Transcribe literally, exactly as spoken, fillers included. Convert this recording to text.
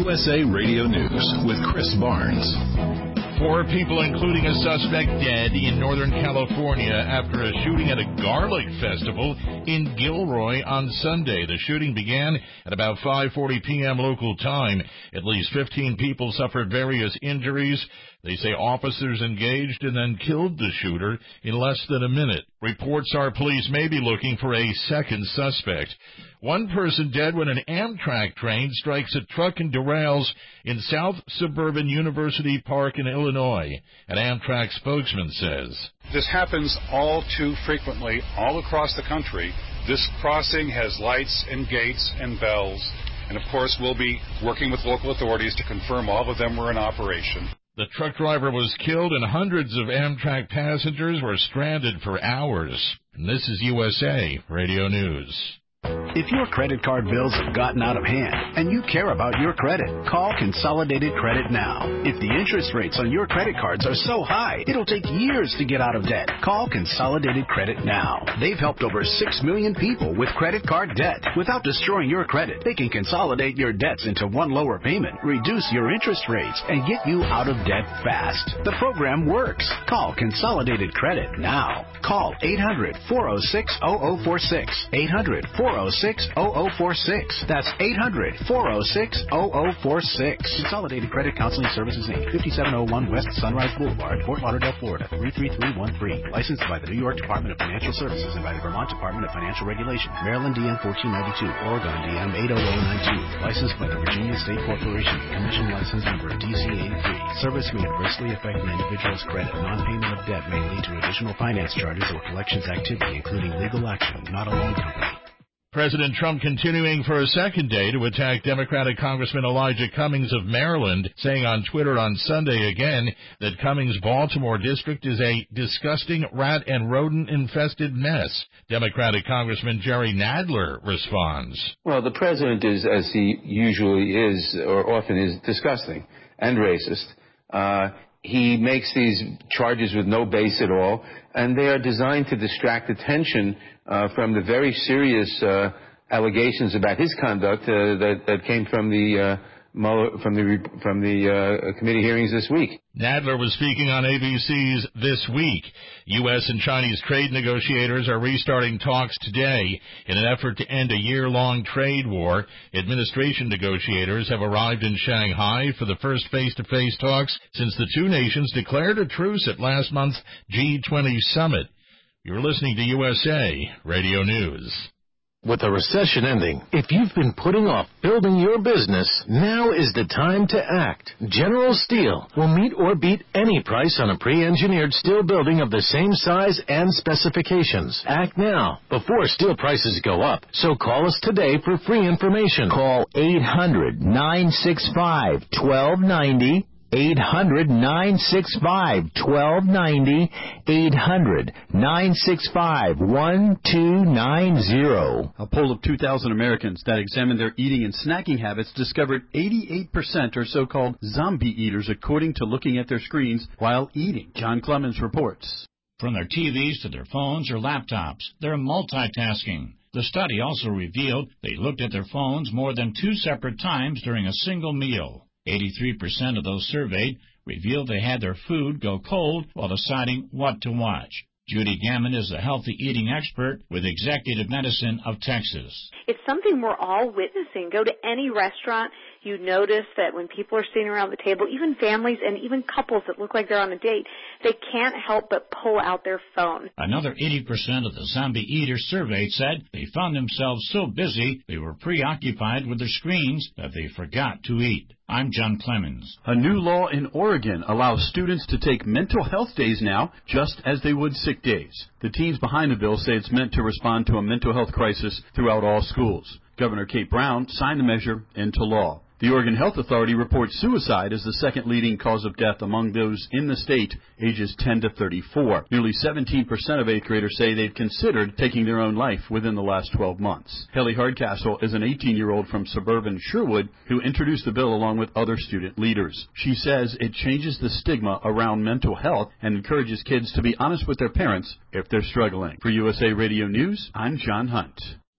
U S A Radio News with Chris Barnes. Four people, including a suspect, dead in Northern California after a shooting at a garlic festival in Gilroy on Sunday. The shooting began at about five forty p.m. local time. At least fifteen people suffered various injuries. They say officers engaged and then killed the shooter in less than a minute. Reports are police may be looking for a second suspect. One person dead when an Amtrak train strikes a truck and derails in South Suburban University Park in Illinois. An Amtrak spokesman says, "This happens all too frequently all across the country. This crossing has lights and gates and bells, and of course we'll be working with local authorities to confirm all of them were in operation." The truck driver was killed and hundreds of Amtrak passengers were stranded for hours. And this is U S A Radio News. If your credit card bills have gotten out of hand and you care about your credit, call Consolidated Credit now. If the interest rates on your credit cards are so high, it'll take years to get out of debt. Call Consolidated Credit now. They've helped over six million people with credit card debt. Without destroying your credit, they can consolidate your debts into one lower payment, reduce your interest rates, and get you out of debt fast. The program works. Call Consolidated Credit now. Call eight hundred, four oh six, oh oh four six. eight hundred, four oh six, oh oh four six. That's eight hundred, four oh six, oh oh four six. Consolidated Credit Counseling Services, Incorporated, fifty-seven oh one West Sunrise Boulevard, Fort Lauderdale, Florida, three three three one three. Licensed by the New York Department of Financial Services and by the Vermont Department of Financial Regulation. Maryland D N fourteen ninety-two, Oregon D M eight oh oh nine two. Licensed by the Virginia State Corporation. Commission license number D C eighty-three. Service may adversely affect an individual's credit. Non-payment of debt may lead to additional finance charges or collections activity, including legal action, not a loan company. President Trump continuing for a second day to attack Democratic Congressman Elijah Cummings of Maryland, saying on Twitter on Sunday again that Cummings' Baltimore district is a disgusting rat and rodent-infested mess. Democratic Congressman Jerry Nadler responds. Well, the president is, as he usually is, or often is, disgusting and racist. Uh, he makes these charges with no base at all, and they are designed to distract attention uh, from the very serious uh, allegations about his conduct uh, that, that came from the uh, from the from the uh, committee hearings this week. Nadler was speaking on A B C's This Week. U S and Chinese trade negotiators are restarting talks today in an effort to end a year-long trade war. Administration negotiators have arrived in Shanghai for the first face-to-face talks since the two nations declared a truce at last month's G twenty summit. You're listening to U S A Radio News. With the recession ending, if you've been putting off building your business, now is the time to act. General Steel will meet or beat any price on a pre-engineered steel building of the same size and specifications. Act now, before steel prices go up. So call us today for free information. Call eight hundred, nine six five, one two nine zero. eight hundred, nine six five, one two nine zero. eight hundred, nine six five, one two nine zero. A poll of two thousand Americans that examined their eating and snacking habits discovered eighty-eight percent are so-called zombie eaters, according to looking at their screens while eating. John Clemens reports. From their T Vs to their phones or laptops, they're multitasking. The study also revealed they looked at their phones more than two separate times during a single meal. eighty-three percent of those surveyed revealed they had their food go cold while deciding what to watch. Judy Gammon is a healthy eating expert with Executive Medicine of Texas. It's something we're all witnessing. Go to any restaurant, you notice that when people are sitting around the table, even families and even couples that look like they're on a date, they can't help but pull out their phone. Another eighty percent of the zombie eaters surveyed said they found themselves so busy they were preoccupied with their screens that they forgot to eat. I'm John Clemens. A new law in Oregon allows students to take mental health days now, just as they would sick days. The teens behind the bill say it's meant to respond to a mental health crisis throughout all schools. Governor Kate Brown signed the measure into law. The Oregon Health Authority reports suicide as the second leading cause of death among those in the state ages ten to thirty-four. Nearly seventeen percent of eighth graders say they've considered taking their own life within the last twelve months. Kelly Hardcastle is an eighteen-year-old from suburban Sherwood who introduced the bill along with other student leaders. She says it changes the stigma around mental health and encourages kids to be honest with their parents if they're struggling. For U S A Radio News, I'm John Hunt.